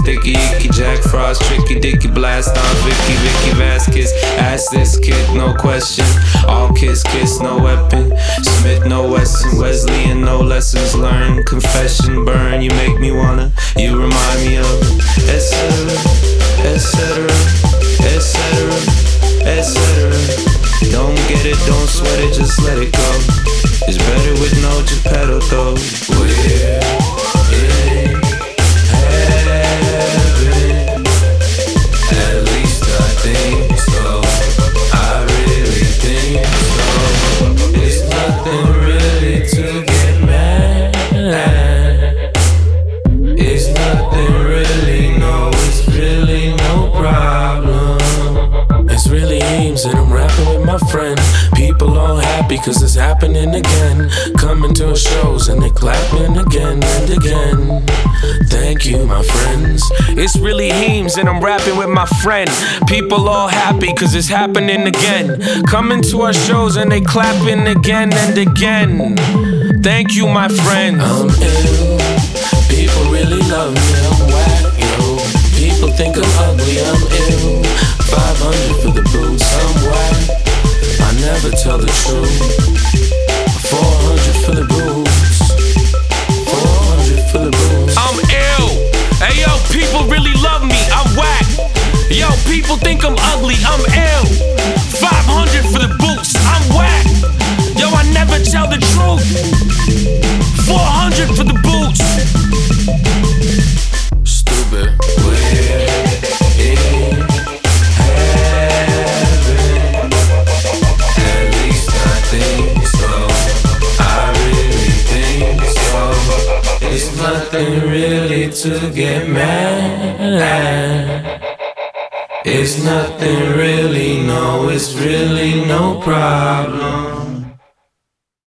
sticky icky, Jack Frost, tricky dicky, blast on Vicky Vasquez. Ask this kid, no question. All kiss, no weapon. Smith, no Wesson, Wesley, and no lessons learned. Confession, burn, you make me wanna. You remind me of, etc., etc., etc., etc. Don't get it, don't sweat it, just let it go. It's better with no Geppetto though. We're in heaven, at least I think so. I really think so. It's nothing really to get mad at. It's nothing really, no, it's really no problem. It's really Eames and I'm rapping with my friend. People all happy cause it's happening again. Coming to our shows and they clapping again and again. Thank you, my friends. It's really Eames and I'm rapping with my friend. People all happy cause it's happening again. Coming to our shows and they clapping again and again. Thank you, my friends. I'm ill. People really love me. I'm whack, yo. People think I'm ugly. I'm ill. 500 for the boots. I'm whack. I never tell the truth. 400 for the boots. 400 for the boots. I'm ill. Hey yo, people really love me. I'm whack. Yo, people think I'm ugly. I'm ill. 500 for the boots. I'm whack. Yo, I never tell the truth. 400 for the boots. Stupid. Nothing really to get mad at. It's nothing really, no, it's really no problem.